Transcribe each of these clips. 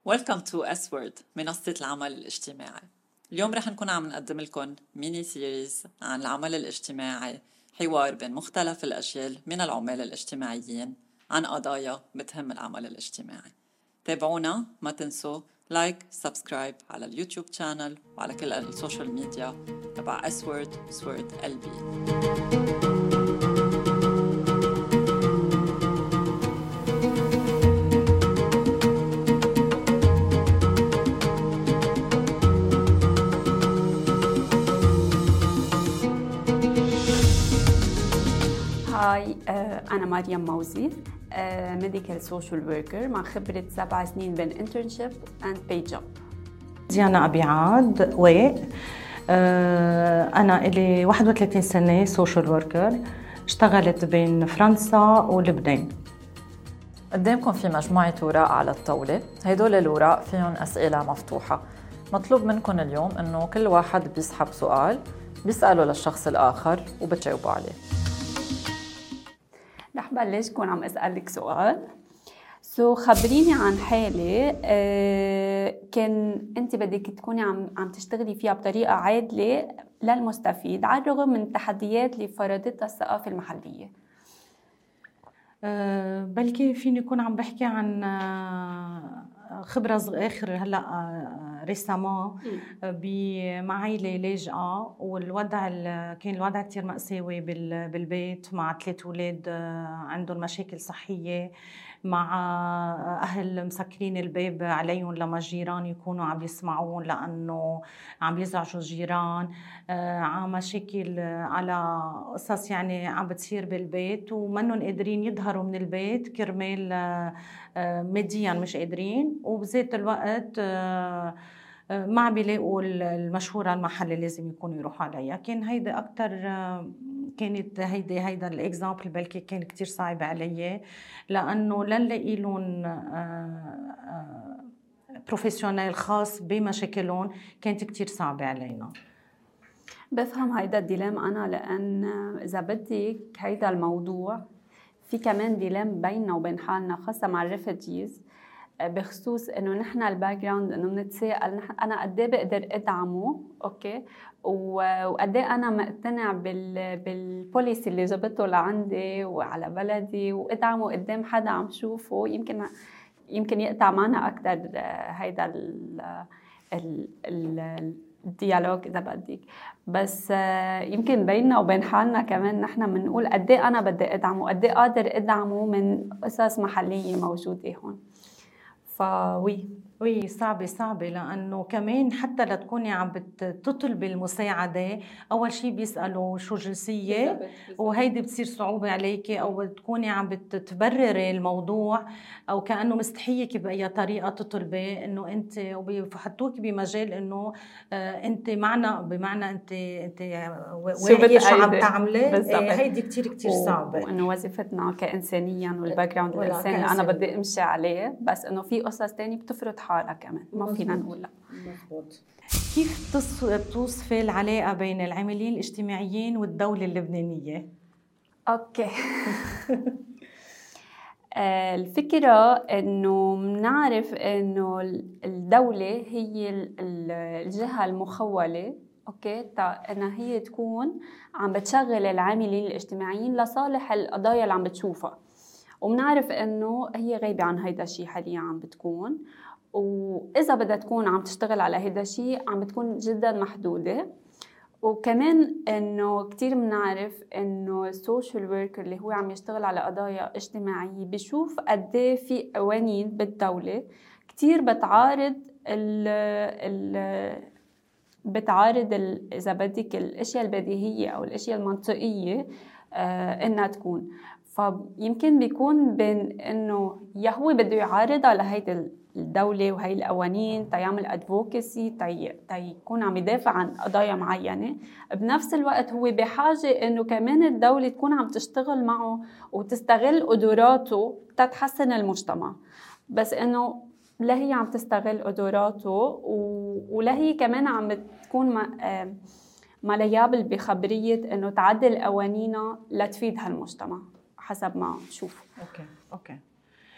Welcome to S-Word منصة العمل الاجتماعي. اليوم رح نكون عم نقدم لكم ميني سيريز عن العمل الاجتماعي، حوار بين مختلف الأجيال من العمال الاجتماعيين عن قضايا بتهم العمل الاجتماعي. تابعونا، ما تنسوا لايك سبسكرايب على اليوتيوب channel وعلى كل السوشيال ميديا تبع S-Word S-Word LB. هاي أنا مريم موزي ميديكال سوشيال وركر مع خبرة 7 سنين بين internship and paid job. ديانا أبي عاد ويق. أنا إلي 31 سنة سوشيال وركر، اشتغلت بين فرنسا ولبنان. قدامكم في مجموعة وراء على الطاولة. هيدول الوراء فيهم أسئلة مفتوحة. مطلوب منكم اليوم إنه كل واحد بيسحب سؤال بيسأله للشخص الآخر وبتجاوبوا عليه. رح بلش كون عم أسألك سؤال. خبريني عن حالة كان أنت بدك تكوني عم تشتغلي فيها بطريقة عادلة للمستفيد على الرغم من التحديات اللي فرضتها الثقافة المحلية. بلكي فيني يكون عم بحكي عن خبرة آخر هلأ ريسامون مع عائلة لاجئة، والوضع كان الوضع كتير مأساوي بالبيت مع 3 أولاد عندهم مشاكل صحية، مع أهل مسكرين الباب عليهم لما الجيران يكونوا عم يسمعون لأنه عم يزعجوا الجيران، عم مشاكل على قصص يعني عم بتصير بالبيت ومنهم قادرين يظهروا من البيت كرمال ماديا مش قادرين، وبذات الوقت ما عم بيلاقوا المشهورة المحل اللي لازم يكونوا يروحوا عليها. كان هيدا أكتر، كانت هيدا الإكزامبل بلكي كان كتير صعب علي لأنه لنلاقي لهم بروفيسيونيل خاص بمشاكلهم كانت كتير صعبة علينا. بفهم هيدا الديلام أنا، لأن إذا بدك هيدا الموضوع في كمان ديلام بيننا وبين حالنا خاصة مع الريفوجيز، بخصوص انه نحن الباك جراوند انه بنتساءل انا قد ايه بقدر ادعمه، اوكي، وقد ايه انا مقتنع بالبوليسي اللي جبته لعندي وعلى بلدي وادعمه قدام حدا عم شوفه يمكن يقطع معنا اكثر هيدا الديالوج اذا بدك. بس يمكن بيننا وبين حالنا كمان نحن بنقول قد ايه انا بدي ادعمه، قد ايه قادر ادعمه من قصص محليه موجوده هون. وي صعبة لأنه كمان حتى لتكوني عم بتطلبي المساعدة أول شيء بيسألوا شو جنسية، وهيدي بتصير صعوبة عليكي، أو تكوني عم بتبرري الموضوع أو كأنه مستحيك بأي طريقة تطلبي إنه أنت، وبيحطوك بمجال إنه أنت بمعنى أنت واعية شو عم تعملي. هيدي كتير صعبة، وإنه وظيفتنا كإنسانيا والباك جراوند الإنساني اللي أنا بدي أمشي عليه، بس إنه في قصص تاني بتفرض حالها كمان، ما فينا نقول لا. مزبوط. كيف بتوصفي العلاقة بين العاملين الاجتماعيين والدولة اللبنانية؟ أوكي. الفكرة إنه بنعرف إنه الدولة هي الجهة المخولة، أوكي، إنها هي تكون عم بتشغل العاملين الاجتماعيين لصالح القضايا اللي عم بتشوفها، وبنعرف إنه هي غايبة عن هيدا الشيء حاليا عم بتكون، وإذا بدها تكون عم تشتغل على هيدا الشيء عم بتكون جدا محدودة. وكمان إنه كتير بنعرف إنه السوشيال وركر اللي هو عم يشتغل على قضايا اجتماعية بيشوف قديه في قوانين بالدولة كتير بتعارض إذا بدك الأشياء البديهية أو الأشياء المنطقية إنها تكون. فيمكن بيكون بين إنه يا هو بده يعارضها لهيدا الدولة وهي القوانين تيعمل أدفوكسي تيكون عم يدافع عن قضايا معينة، بنفس الوقت هو بحاجة إنه كمان الدولة تكون عم تشتغل معه وتستغل قدراته تتحسن المجتمع. بس إنه لا هي عم تستغل قدراته ولا هي كمان عم تكون مليابل بخبرية إنه تعدل قوانينها لتفيد هالمجتمع حسب ما تشوف. أوكي.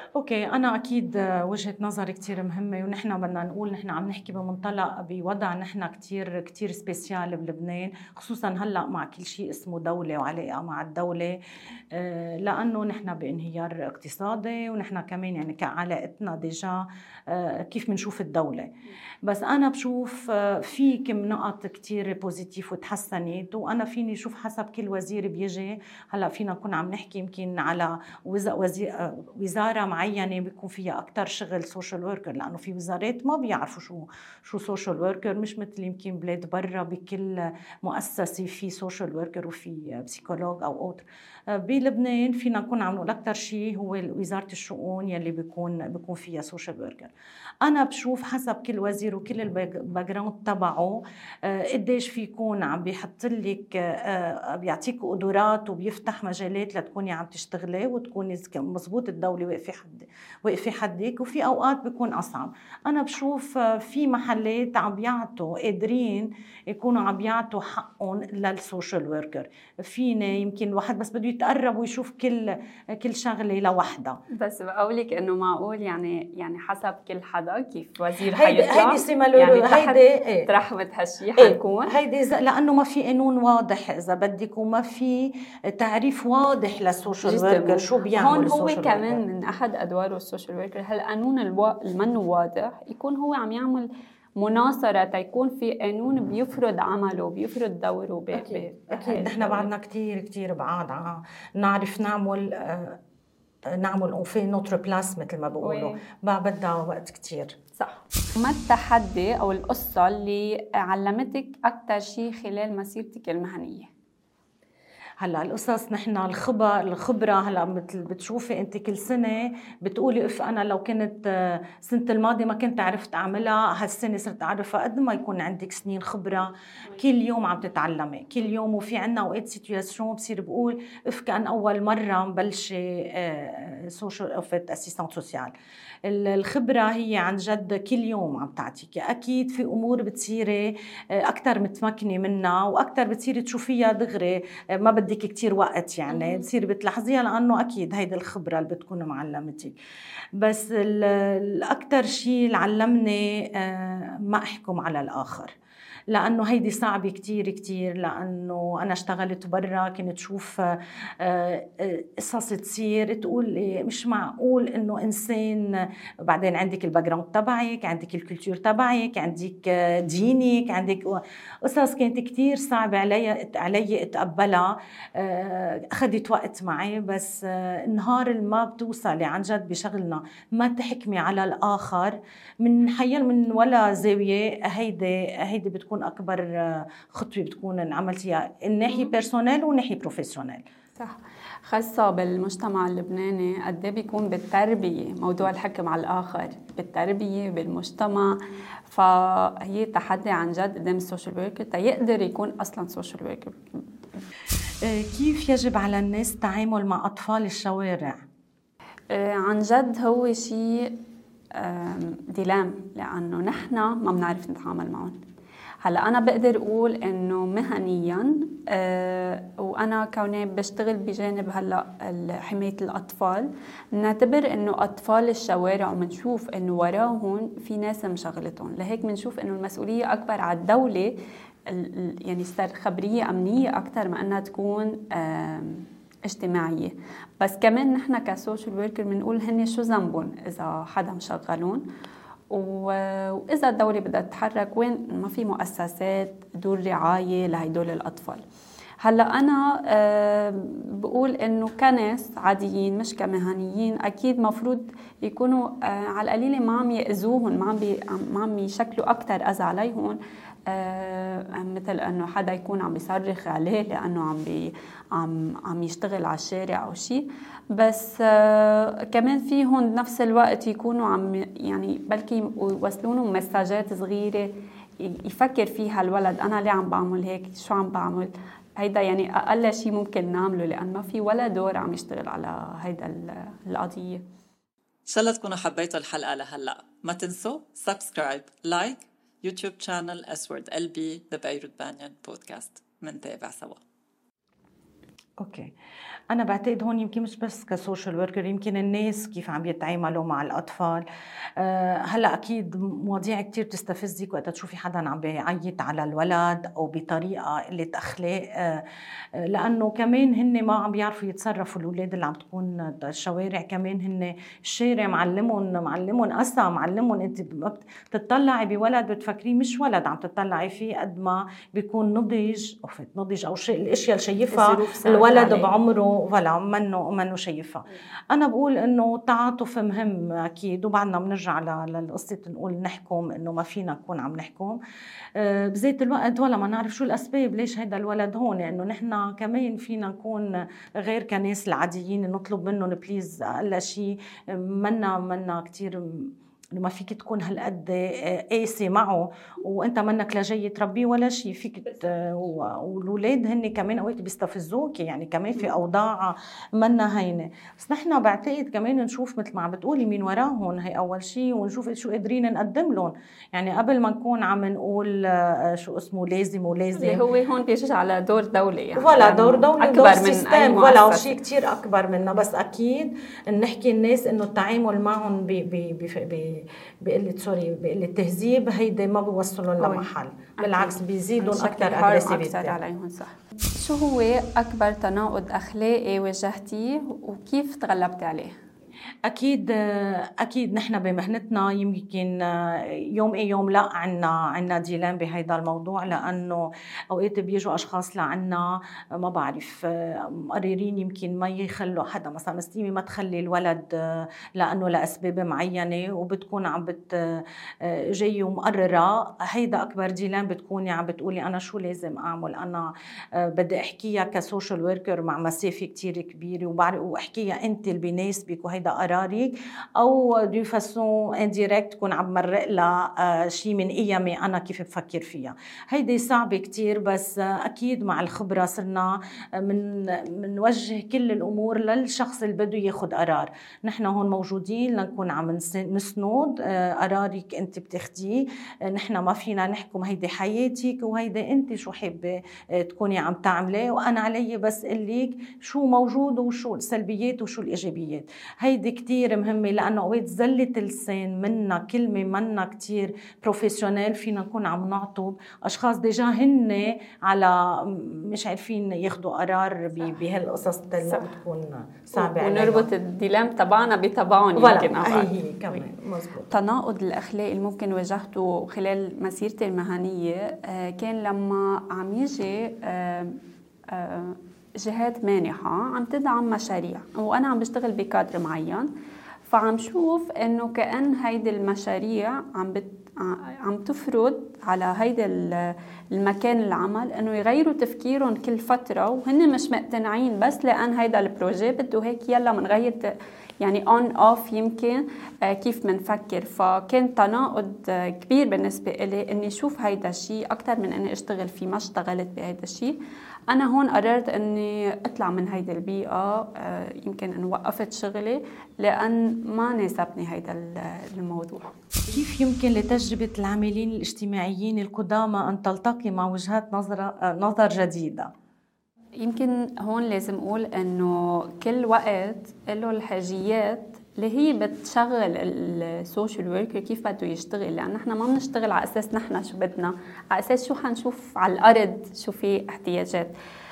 اوكي، انا اكيد وجهه نظري كتير مهمه، ونحن بدنا نقول نحن عم نحكي بمنطلق بوضع نحن كتير سبيسيال بلبنان، خصوصا هلا مع كل شيء اسمه دوله وعلاقه مع الدوله، لانه نحن بانهيار اقتصادي، ونحن كمان يعني كعلاقتنا ديجا كيف بنشوف الدوله. بس انا بشوف في كم نقط كتير بوزيتيف وتحسنت، وانا فيني اشوف حسب كل وزير بيجي. هلا فينا نكون عم نحكي يمكن على وزاره معينه بيكون فيها اكثر شغل سوشيال وركر، لانه في وزارات ما بيعرفوا شو سوشيال وركر، مش مثل يمكن بلاد برا بكل مؤسسه في سوشيال وركر وفي بسيكولوج او اوتر. بلبنان فينا نكون عم نقول اكثر شيء هو وزاره الشؤون يلي بيكون فيها سوشيال وركر. انا بشوف حسب كل وزير وكل الباك جراوند تبعه قديش في يكون عم بيحط لك بيعطيك قدرات وبيفتح مجالات لتكوني عم تشتغلي وتكوني مزبوط الدوله واقفه حدك، وفي اوقات بيكون اصعب. انا بشوف في محلات عم بيعطوا قادرين يكونوا عم بيعطوا حقهم للسوشيال وركر. فينا يمكن الواحد بس بده يتقرب ويشوف كل شغله لوحدها. بس بقولك انه معقول يعني حسب كل حدا كيف وزير حيطلع، هيدي سيمالورو، هيدي ترحمت هالشي حنكون هيدي لانه ما في قانون واضح اذا بدك، وما في تعريف واضح للسوشيال وركر شو بيعمل. هون هو كمان من احد ادواره السوشيال وركر هالقانون المنه واضح، يكون هو عم يعمل مناصرة تيكون في قانون بيفرض عمله بيفرض دوره. أكيد نحن بعدنا كتير بعاد نعرف نعمل في نوتر بلاس مثل ما بقولوا، بدها وقت كتير. صح. ما التحدي أو القصة اللي علمتك أكتر شيء خلال مسيرتك المهنية؟ هلا القصص نحن الخبره هلا مثل بتشوفي انت كل سنه بتقولي انا لو كنت سنه الماضيه ما كنت عرفت اعملها، هالسنه صرت اعرفها. قد ما يكون عندك سنين خبره كل يوم عم تتعلمي كل يوم. وفي عنا اوقات سيتوياسيون بصير بقول كان اول مره مبلشه سوشيال اوفيت اسيستانت سوسيال. الخبره هي عن جد كل يوم عم تعطيكي. اكيد في امور بتصيري اكثر متمكنه منها واكثر بتصيري تشوفيها دغري، ما بدك كتير وقت يعني بتصير بتلاحظيها، لأنه أكيد هيدا الخبرة اللي بتكون معلمتك. بس الأكتر شيء اللي علمني ما أحكم على الآخر، لأنه هيدي صعبة كتير، لأنه أنا اشتغلت برا كنت شوف قصص تصير تقول مش معقول إنه إنسان. بعدين عندك الباك جراوند تبعك، عندك الكولتور تبعك، عندك دينك، عندك قصص كانت كتير صعبة علي أتقبلها. أخذت وقت معي، بس النهار ما بتوصلي عن جد بشغلنا ما تحكمي على الآخر من حيال من ولا زاوية، هيدي بتكون أكبر خطوة بتكون عملتيها الناحية بيرسونال وناحية بروفيسيونال. صح. خاصة بالمجتمع اللبناني قد ايه بيكون بالتربية موضوع الحكم على الآخر، بالتربية بالمجتمع. فهي تحدي عن جد قدام السوشيال وركر تيقدر يكون أصلا سوشيال وركر. كيف يجب على الناس التعامل مع أطفال الشوارع؟ عن جد هو شيء ديلام، لأنه نحن ما بنعرف نتعامل معهم. هلا أنا بقدر أقول إنه مهنياً وأنا كوني بشتغل بجانب هلا حماية الأطفال، نعتبر إنه أطفال الشوارع ومنشوف إنه وراهم في ناس مشغلتهم، لهيك منشوف إنه المسؤولية أكبر على الدولة، يعني صار خبرية أمنية أكتر ما أنها تكون اجتماعية. بس كمان نحن كسوشيال وركر بنقول هن شو ذنبهم إذا حدا مشغلون، وإذا الدولة بدها تتحرك وين ما في مؤسسات دور رعاية لهيدول الأطفال. هلا أنا بقول إنه كناس عاديين مش كمهنيين أكيد مفروض يكونوا على القليلة ما عم يأذوهم، ما عم يشكلوا أكتر أذى عليهم، مثل انه حدا يكون عم بيصرخ عليه لانه عم يشتغل على الشارع او شيء. بس كمان فيهم بنفس الوقت يكونوا عم يعني بلكي يوصلونه مساجات صغيره يفكر فيها الولد، انا ليه عم بعمل هيك، شو عم بعمل. هيدا يعني اقل شيء ممكن نعمله، لان ما في ولا دور عم يشتغل على هيدا القضيه. ان شاء الله تكونوا حبيتوا الحلقه لهلا. ما تنسوا سبسكرايب لايك يوتيوب channel S Word LB The Beirut Banyan Podcast. منتابع سوا. اوكي، انا بعتقد هون يمكن مش بس كسوشيال وركر، يمكن الناس كيف عم يتعاملوا مع الاطفال. هلا اكيد مواضيع كتير تستفزك وقت تشوفي حدا عم بيعيط على الولد او بطريقه قله اخلاق، لانه كمان هن ما عم بيعرفوا يتصرفوا. الاولاد اللي عم تكون الشوارع كمان هن الشارع معلمهم قسى، معلمهم. انت بتطلعي بولد بتفكريه مش ولد عم تطلعي فيه، قد ما بيكون نضج او شيء الاشياء اللي شايفها الولد بعمره ولا منه شايفها. انا بقول انه التعاطف مهم اكيد، وبعدنا بنرجع للقصه نقول نحكم انه ما فينا نكون عم نحكم بذات الوقت ولا ما نعرف شو الاسباب ليش هيدا الولد هون. انه نحن كمان فينا نكون غير كناس العاديين نطلب منهم بليز اقل شيء. منا كتير ما فيك تكون هالقد قاسي معه وانت منك لجاي تربيه ولا شيء. فيك والولاد هن كمان اوقات بيستفزوك، يعني كمان في اوضاع منا هينه. بس نحن بعتقد كمان نشوف مثل ما عم بتقولي مين وراهم، هي اول شيء، ونشوف شو قادرين نقدم لهم. يعني قبل ما نكون عم نقول شو اسمه لازم اللي هو هون بيجي على دور دولي، يعني ولا دور دولي اكبر من سيستم ولا شيء كتير اكبر منا. بس اكيد نحكي الناس انه التعامل معهم بقلة تهذيب هيدا ما بيوصلهم لمحل، بالعكس بيزيدون اكثر اجريسيفيتي عليهم. صح. شو هو اكبر تناقض اخلاقي واجهتيه وكيف تغلبتي عليه؟ اكيد نحن بمهنتنا يمكن يوم يوم لا عنا ديلان بهيدا الموضوع، لانه اوقات بيجوا اشخاص لعنا ما بعرف مقررين يمكن ما يخلوا حدا، مثلا مستيمه ما تخلي الولد لانه لاسباب معينه، وبتكون عم جاي ومقرره. هيدا اكبر ديلان بتكوني عم بتقولي انا شو لازم اعمل، انا بدي احكيها كسوشيال وركر مع مسافه كتير كبيره واحكيها انت اللي بيناسبك وهيدا قرارك، او دو فاسون انديريكت تكون عم مرق لها شيء من قيمي انا كيف بفكر فيها. هيدي صعبه كتير، بس اكيد مع الخبره صرنا منوجه كل الامور للشخص اللي بده ياخذ قرار. نحن هون موجودين لنكون عم نسند قرارك انت بتاخديه. نحن ما فينا نحكم هيدي حياتك وهيدي انت شو حابه تكوني عم تعملي، وانا علي بس قلك شو موجود وشو السلبيات وشو الايجابيات. هيدي كتير مهمة، لأنه أوقات زلة اللسان منا كلمة منا كتير بروفيسيونيل، فينا نكون عم نعطب أشخاص ديجا هن على مش عارفين ياخدوا قرار بهالقصص اللي بتكون صعبة عليهم. ونربط الديلام تبعنا بتبعهم يمكن هي كمان مزبوط. التناقض الأخلاقي اللي ممكن واجهته خلال مسيرتي المهنية كان لما عم يجي جهات مانحة عم تدعم مشاريع وأنا عم بشتغل بكادر معين، فعم شوف إنه كأن هيدي المشاريع عم تفرض على هيدا المكان العمل إنه يغيروا تفكيرهم كل فترة، وهن مش مقتنعين بس لأن هيدا البروجي بده هيك يلا منغير يعني on off يمكن كيف منفكر. فكان تناقض كبير بالنسبة إلي إني شوف هيدا الشيء أكتر من إني أشتغل فيه. ما اشتغلت بهيدا الشيء. أنا هون قررت إني أطلع من هيدا البيئة، يمكن إن وقفت شغلي لأن ما ناسبني هيدا الموضوع. كيف يمكن لتجربة العاملين الاجتماعيين القدامى أن تلتقي مع وجهات نظر جديدة؟ يمكن هون لازم أقول إنه كل وقت له الحاجيات اللي هي بتشغل السوشيال وركر كيف بده يشتغل، لأن نحن ما بنشتغل على أساس نحن شو بدنا، على أساس شو حنشوف على الأرض شو في احتياجات.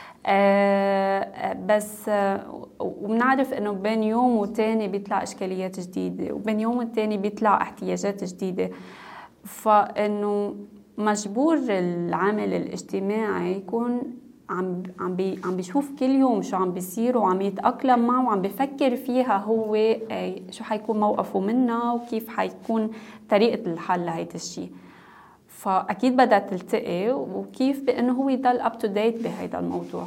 بس وبنعرف إنه بين يوم وتاني بيطلع إشكاليات جديدة، وبين يوم وتاني بيطلع احتياجات جديدة. فإنه مجبور العامل الاجتماعي يكون عم بيشوف كل يوم شو عم بيصير وعم يتأقلم معه وعم بيفكر فيها هو شو حيكون موقفه منها وكيف حيكون طريقة الحل لهيدا الشيء. فأكيد بدها تلتقي وكيف بأنه هو يضل up to date بهيدا الموضوع.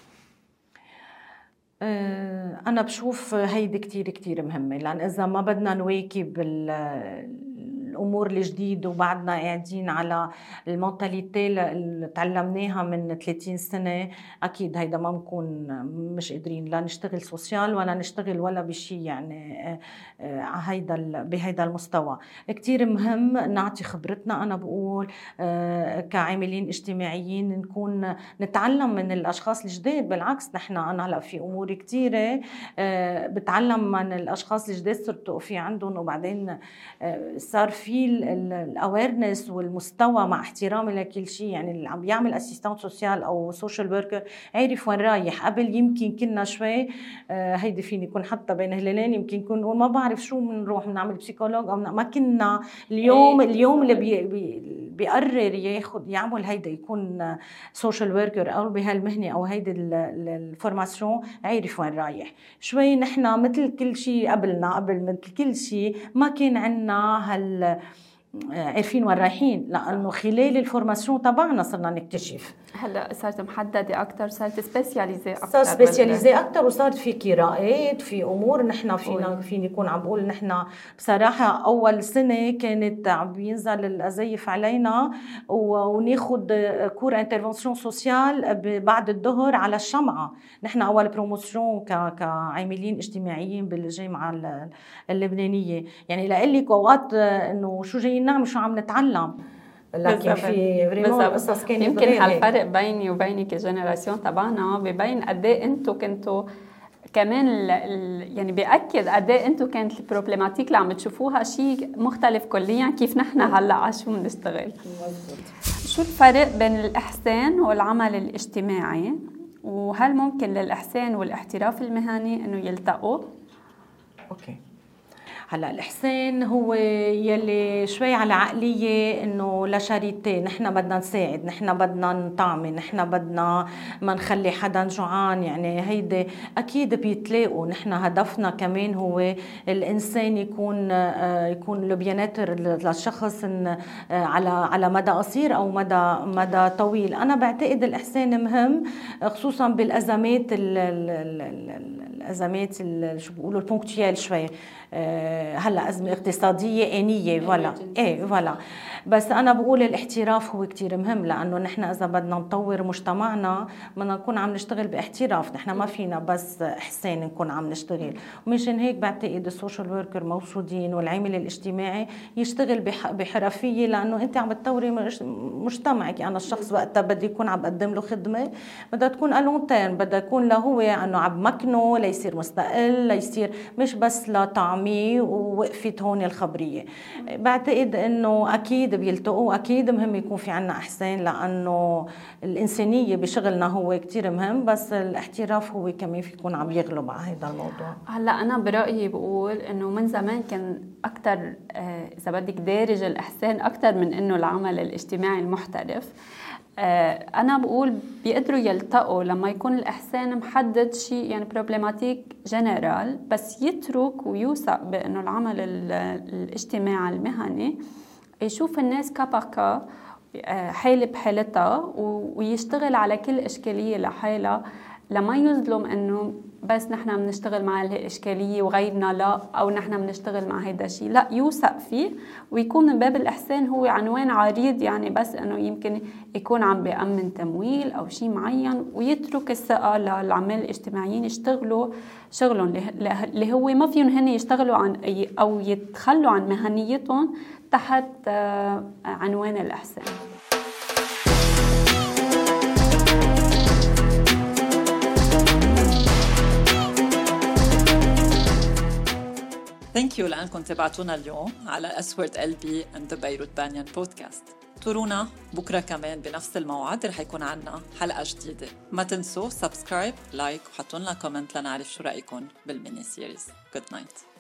أنا بشوف هيدي كتير مهمة، لأن إذا ما بدنا نواكب الأمور الجديد وبعدنا قاعدين على المونتاليتي اللي تعلمناها من 30 سنة، أكيد هيدا ما بنكون مش قادرين لا نشتغل سوسيال ولا نشتغل ولا بشي يعني بهيدا المستوى. كتير مهم نعطي خبرتنا، أنا بقول كعاملين اجتماعيين نكون نتعلم من الأشخاص الجداد. بالعكس أنا هلأ في أمور كتيرة بتعلم من الأشخاص الجداد صرت في عندهم، وبعدين صار في الأويرنس والمستوى مع احترامي لكل شيء. يعني اللي عم بيعمل أسيستانت سوسيال أو سوشيال وركر عارف وين رايح. قبل يمكن كنا شوي هيدي فيني يكون حتى بين هلالين يمكن يكون نقول ما بعرف شو بنروح بنعمل بسيكولوج أو ما كنا. اليوم اللي بيقرر يعمل هيدا يكون سوشيال وركر أو بهالمهنة أو هيدي الفورماسيون عارف وين رايح. شوي نحن مثل كل شيء قبل مثل كل شيء ما كان عنا عارفين وين رايحين، لأنه خلال الفورماسيون تبعنا صرنا نكتشف. هلا صارت محددة أكتر، صارت سبيسياليزي أكتر، صار سبيسياليزي أكتر، وصارت في قراءات في أمور نحن فيني يكون عم بقول نحن بصراحة أول سنة كانت عم بينزل الأزيف علينا وناخد كور انترفنسيون سوسيال بعد الظهر على الشمعة. نحن أول بروموسيون كعاملين اجتماعيين بالجامعة اللبنانية، يعني لقلك أوقات إنه شو جايين نعمل شو عم نتعلم، لكن في قصص كان يمكن هالفرق بيني وبينك كجنراسيون تبعنا ببين قد ايه انتم كنتوا كمان يعني بيأكد قد ايه انتم كانت البروبلماتيك اللي عم تشوفوها شيء مختلف كليا كيف نحن هلا على شو بنشتغل. شو الفرق بين الإحسان والعمل الاجتماعي، وهل ممكن للإحسان والاحتراف المهني انه يلتقوا؟ اوكي، هلا الإحسان هو يلي شوي على عقلية إنه لا شاريتي، نحن بدنا نساعد، نحن بدنا نطعمي، نحن بدنا ما نخلي حدا جوعان. يعني هيدا أكيد بيتلاقوا. نحن هدفنا كمان هو الإنسان يكون البياناتر للشخص على مدى قصير أو مدى طويل. أنا بعتقد الإحسان مهم خصوصا بالأزمات الأزمات شو بيقولوا البونكتيال شوي. هلا أزمة اقتصادية آنية فوالا بس أنا بقول الاحتراف هو كتير مهم، لأنه نحن إذا بدنا نطور مجتمعنا بدنا نكون عم نشتغل باحتراف. نحن ما فينا بس إحسان نكون عم نشتغل. ومشان هيك بعتقد السوشيال وركر موجودين والعامل الاجتماعي يشتغل بحرفية، لأنه أنت عم بتطوري مجتمعك. أنا الشخص وقتها بدي يكون عم بقدم له خدمة بدها تكون ألونتين، بدها يكون له هو أنه عم مكنه ليصير مستقل، ليصير مش بس لطعمي ووقفت هون الخبرية. بعتقد أنه أكيد بيلتقوا، أكيد مهم يكون في عنا إحسان، لأنه الإنسانية بشغلنا هو كتير مهم، بس الاحتراف هو كمان في يكون عم يغلب على هذا الموضوع. هلا أنا برأيي بقول إنه من زمان كان أكتر إذا بدك دارج الإحسان أكتر من إنه العمل الاجتماعي المحترف. أنا بقول بيقدروا يلتقوا لما يكون الإحسان محدد شيء يعني بروبلماتيك جنرال، بس يترك ويوثق بأنه العمل الاجتماعي المهني يشوف الناس كاباكا حالة بحالتها ويشتغل على كل إشكالية لحالها، لما يظلم أنه بس نحن بنشتغل مع هالإشكالية وغيرنا لا، أو نحن بنشتغل مع هيدا الشيء لا، يوثق فيه ويكون من باب الإحسان هو عنوان عريض، يعني بس أنه يمكن يكون عم بيأمن تمويل أو شيء معين، ويترك الثقة للعمال الاجتماعيين يشتغلوا شغلهم اللي هو ما فيهم هن يشتغلوا عن أو يتخلوا عن مهنيتهم تحت عنوان الإحسان. ثانك يو لأنكم تابعتونا اليوم على أسورد قلبي and the بيروت بانيان بودكاست. تورونا بكرة كمان بنفس الموعد رح يكون عنا حلقة جديدة. ما تنسوا سبسكرايب لايك وحطوا لنا كومنت لنعرف شو رأيكم بالميني سيريز. Good night.